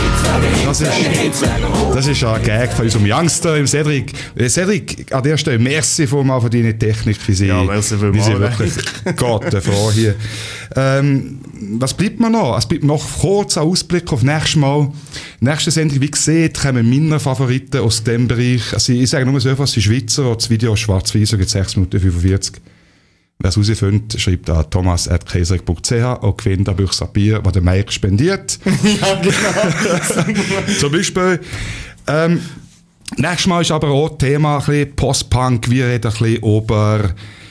Das ist, das ist ein Gag von unserem Youngster, im Cedric. Cedric, an der Stelle, merci vielmals für deine Technik, wie sie, ja, merci wie sie wirklich Gott, der Frau hier. Ähm, was bleibt mir noch? Es bleibt noch kurz ein Ausblick auf nächstes Mal. Nächste Sendung, wie gesagt, kommen meine Favoriten aus dem Bereich. Also ich sage nur so etwas, die Schweizer, das Video schwarz-weiß, so geht sechs Minuten fünfundvierzig. Wer es herausfindet, schreibt an thomas at kaiserig punkt c h und gewinnt ein Büchse Bier, das der Mike spendiert. Ja, genau. Zum Beispiel. Ähm, nächstes Mal ist aber auch Thema ein bisschen Post-Punk. Wir reden ein bisschen über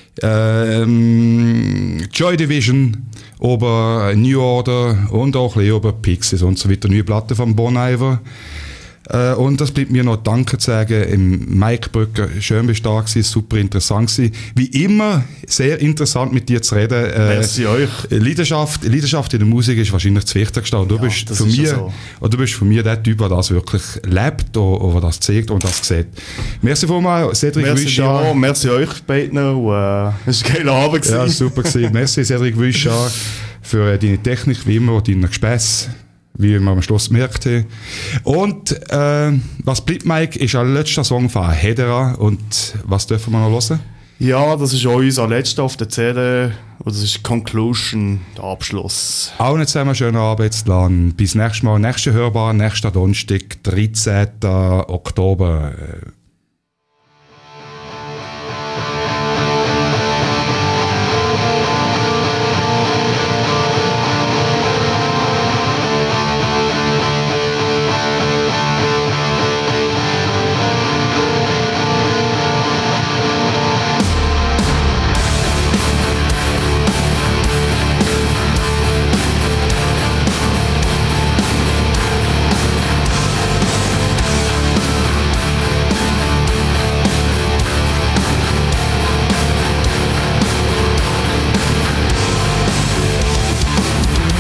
ähm, Joy Division, über New Order und auch ein bisschen über Pixies und so weiter. Neue Platte von Bon Iver. Äh, und das bleibt mir noch Danke zu sagen im Mike Brücker. Schön bist du da gewesen, super interessant gewesen. Wie immer, sehr interessant mit dir zu reden. Äh, Merci euch. Leidenschaft, Leidenschaft in der Musik ist wahrscheinlich das Wichtigste. Und du, Ja, bist das von ist mir, ja so. und du bist von mir der Typ, der das wirklich lebt, der das zeigt und das sieht. Merci vielmals, Cedric Merci Wüschar. dir, merci euch beiden. Und, äh, es war ein geiler Abend. Ja, gewesen. super gewesen. Merci, Cedric Wüschar, für äh, deine Technik, wie immer, und deine Gespässe, wie wir am Schluss gemerkt haben. Und äh, was bleibt, Mike, ist ein letzter Song von Hedera. Und was dürfen wir noch hören? Ja, das ist auch unser letzter auf der C D. Und das ist Conclusion, der Abschluss. Auch nicht zusammen, schönen Arbeitsplan. Bis nächstes Mal. Nächste Hörbar, nächster Donnerstag, dreizehnten Oktober.